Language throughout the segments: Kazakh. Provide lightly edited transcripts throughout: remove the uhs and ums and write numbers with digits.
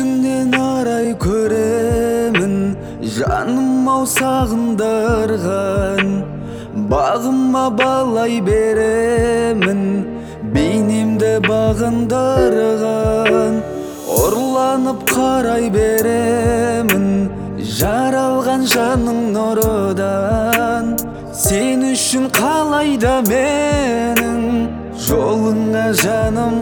Жүзіңнен арай көремін, жаным-ау сағындырған. Бағыма балай беремін, бейнемді бағындырған. Ұрланып қарай беремін, жаралған жаның нұрыдан. Сен үшін қалайда менің жолыңа жаным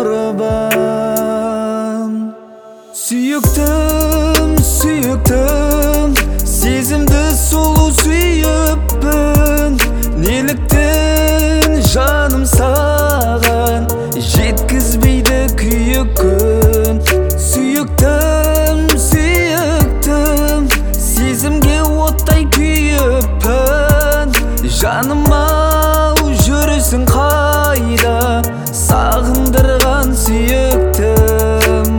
құрбан. Сүйіктім, сүйіктім, сезімді сұлу сүйіппін. Неліктен жаным саған жеткізбейді күйік күн. Сүйіктім, сүйіктім, сезімге оттай күйіппін. Жаным-ау жүрісің қайда, сағындырған сүйіктім.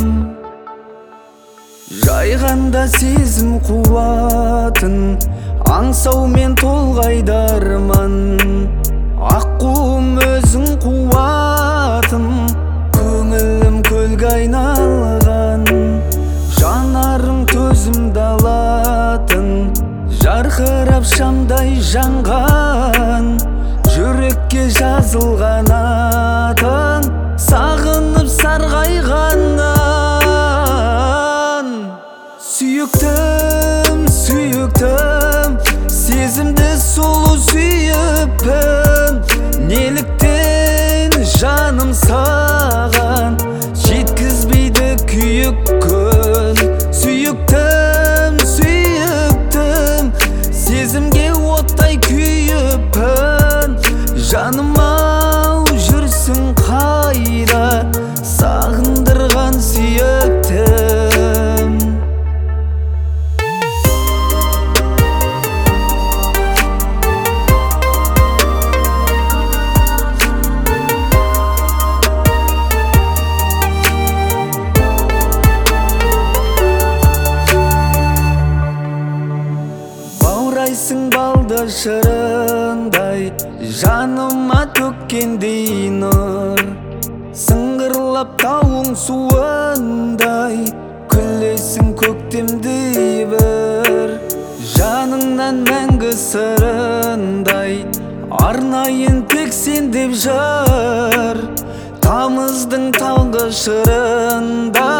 Жайғанда сезім қуатын, аңсаумен толғайды арман. Аққуым өзің қуатын, көңілім көлге айналған. Жанарың төзімді алатын, жарқырап шамдай жанған. Жүрекке жазылған атың, сағынып сарғайғаннан. Сүйіктім, сүйіктім, сезімді сұлу сүйіппін. Неліктен жаным саған жеткізбейді күйік күн. Сүйіктім, сүйіктім, сезімге оттай күйіппін. Жаным-ау жүрсің қайда, сағындырған сүйіктім. Баурайсың балды шырындай, жаныма төккендей нұр. Сыңғырлап тауың суындай, күлесің көктемдей бір. Жаныңнан мәңгі сырындай, арнайын тек сен деп жыр. Тамыздың таңғы шырында